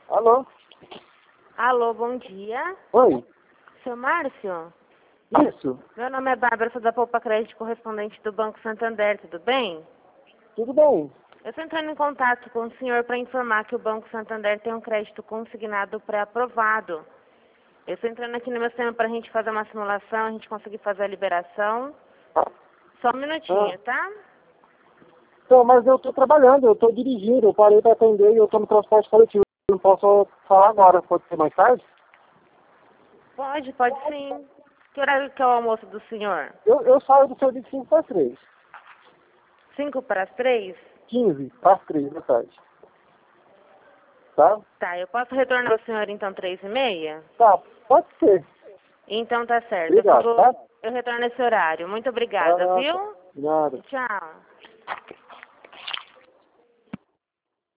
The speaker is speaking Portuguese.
Alô? Alô, bom dia. Oi? Seu Márcio? Isso? Meu nome é Bárbara, sou da Poupa Crédito, correspondente do Banco Santander, tudo bem? Tudo bem? Eu estou entrando em contato com o senhor para informar que o Banco Santander tem um crédito consignado pré-aprovado. Eu estou entrando aqui no meu sistema para a gente fazer uma simulação, a gente conseguir fazer a liberação. Só um minutinho, tá? Então, mas eu estou trabalhando, eu estou dirigindo, eu parei para atender e eu estou no transporte coletivo. Eu não posso falar agora, pode ser mais tarde? Pode sim. Que horário que é o almoço do senhor? Eu saio do serviço 5 para 3. 5 para as 3? 15 para as 3 da tarde. Tá? Tá, eu posso retornar ao senhor então 3h30? Tá, pode ser. Então tá certo. Obrigado, tá? Eu retorno esse horário. Muito obrigada, viu? Nada. Tchau.